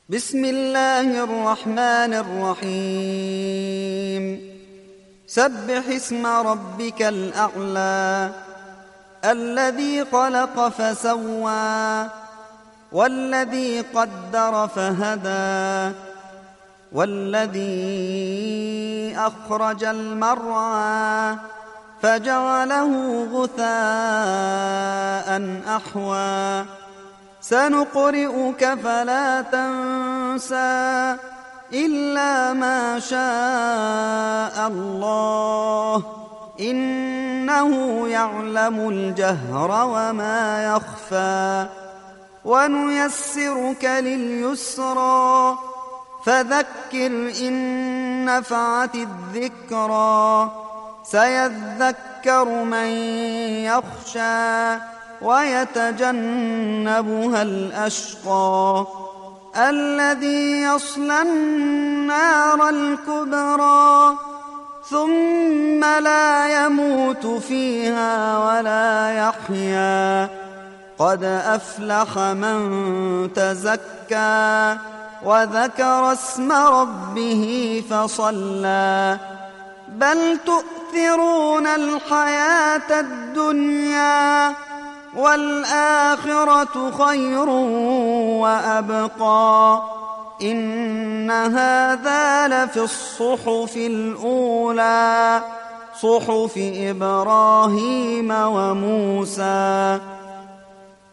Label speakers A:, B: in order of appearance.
A: بسم الله الرحمن الرحيم سبح اسم ربك الأعلى الذي خلق فسوى والذي قدر فهدى والذي أخرج المرعى فجعله غثاء أحوى سنقرئك فلا تنسى إلا ما شاء الله إنه يعلم الجهر وما يخفى ونيسرك لليسرى فذكر إن نفعت الذكرى سيذكر من يخشى ويتجنبها الأشقى الذي يصلى النار الكبرى ثم لا يموت فيها ولا يحيا قد أفلح من تزكى وذكر اسم ربه فصلى بل تؤثرون الحياة الدنيا والآخرة خير وأبقى إن هذا لفي الصحف الأولى صحف إبراهيم وموسى